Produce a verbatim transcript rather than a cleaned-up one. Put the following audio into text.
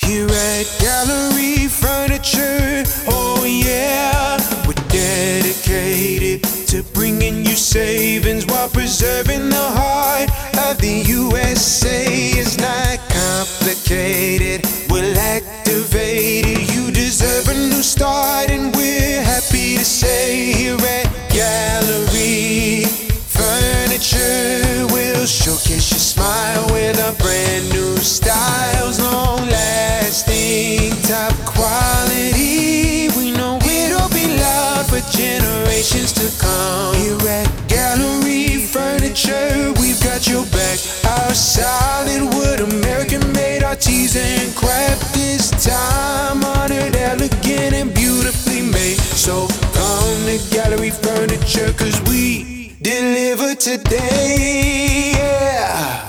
Here at Gallery Furniture, oh yeah, we're dedicated to bringing you savings while preserving the heart of the U S A. It's not complicated, we'll activate it. You deserve a new start, and we're happy to say here at Gallery Furniture, we'll showcase your smile with our brand new styles, long lasting, top quality. We know it'll be loved for generations to come. Here at Gallery Furniture, we've got your back. Our solid wood, American made, artisan craft, this time honored, elegant and beautifully made. So come to Gallery Furniture, cause we deliver today, yeah.